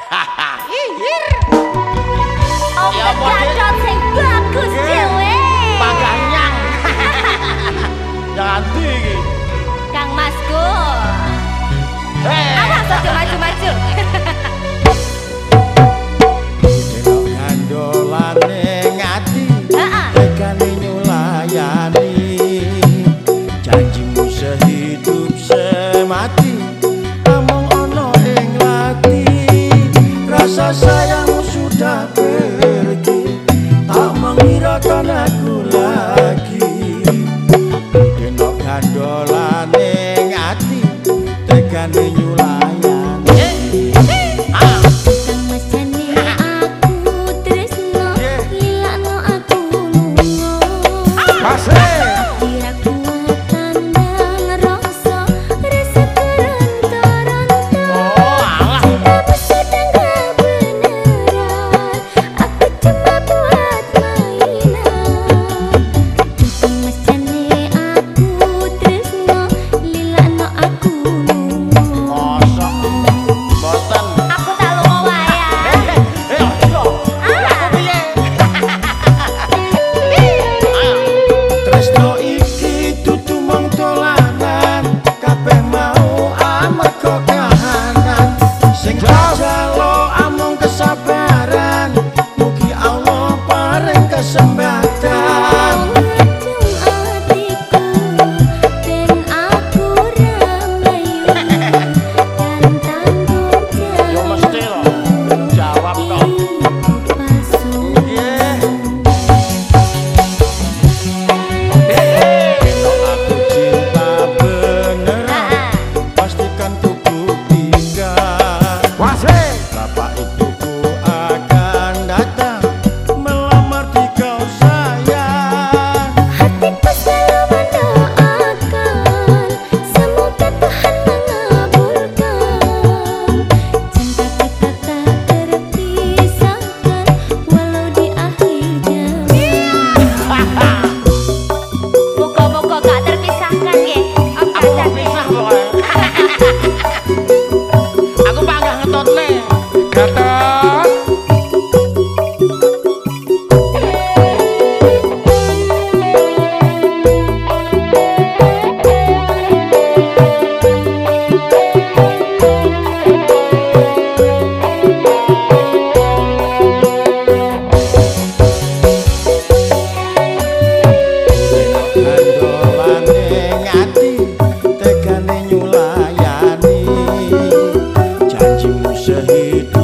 Om Gadot sing bagus dhewe. Paganyang. Jangan iki. Kang Masku. Awas aja maju-maju. Denok gandolane ngati. Tekane nyulayani. Janjimu sehidup semati. Among ono ing lati. Rasa sayangmu sudah pergi. Tak mengirakan aku lagi. Denok gandolane ngati. Tekane nyulayani. Kang Mas jane aku tresno lilakno aku lunga. Kira kuatan dan rasa rasa keronta-ronta. Cintamu sedang gak beneran. Aku cuma buat mainan. Kang Mas jane aku tresno lilakno aku lunga. Mosok boten. Aku tak lunga wae. Tresno iki dudu mung dolanan, kabeh mau amarga kahanan. Sing jalo amung kesabaran, mugi Allah paring kesempatan. Ngajung hatiku dan aku ramayu dan tanggung Yo mesti lho, jawab kok. ibu palsu. Kalau aku cinta beneran, pastikan ku buktikan. Bapak ibuku akan datang melamar di kau sayang. Hatiku selalu mendoakan semoga Tuhan mengabulkan. Cinta kita tak terpisahkan walau di akhir zaman. Moga-moga gak terpisahkan nggih. Om Aku Gadot. mau pisah pokoknya. Aku panggah ngetotne. Gatot. Gandolane ngati, tekane nyulayani. Janjimu sehidup